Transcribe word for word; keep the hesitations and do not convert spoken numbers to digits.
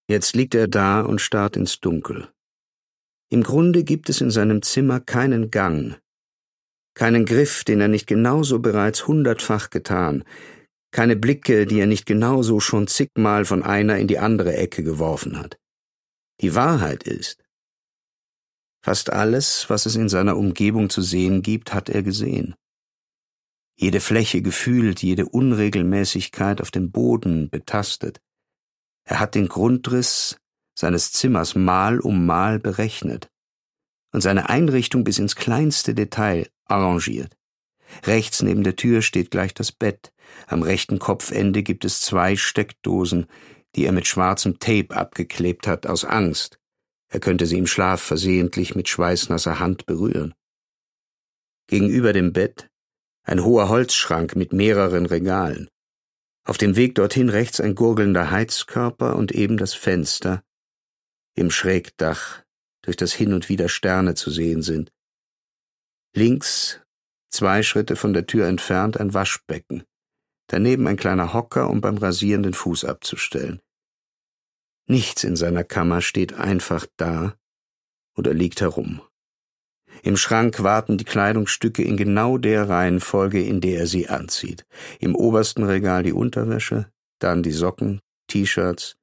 Jetzt liegt er da und starrt ins Dunkel. Im Grunde gibt es in seinem Zimmer keinen Gang, keinen Griff, den er nicht genauso bereits hundertfach getan, keine Blicke, die er nicht genauso schon zigmal von einer in die andere Ecke geworfen hat. Die Wahrheit ist, fast alles, was es in seiner Umgebung zu sehen gibt, hat er gesehen. Jede Fläche gefühlt, jede Unregelmäßigkeit auf dem Boden betastet. Er hat den Grundriss seines Zimmers Mal um Mal berechnet und seine Einrichtung bis ins kleinste Detail arrangiert. Rechts neben der Tür steht gleich das Bett. Am rechten Kopfende gibt es zwei Steckdosen, die er mit schwarzem Tape abgeklebt hat, aus Angst. Er könnte sie im Schlaf versehentlich mit schweißnasser Hand berühren. Gegenüber dem Bett ein hoher Holzschrank mit mehreren Regalen. Auf dem Weg dorthin rechts ein gurgelnder Heizkörper und eben das Fenster, im Schrägdach, durch das hin und wieder Sterne zu sehen sind. Links, zwei Schritte von der Tür entfernt, ein Waschbecken. Daneben ein kleiner Hocker, um beim Rasieren den Fuß abzustellen. Nichts in seiner Kammer steht einfach da oder liegt herum. Im Schrank warten die Kleidungsstücke in genau der Reihenfolge, in der er sie anzieht. Im obersten Regal die Unterwäsche, dann die Socken, T-Shirts,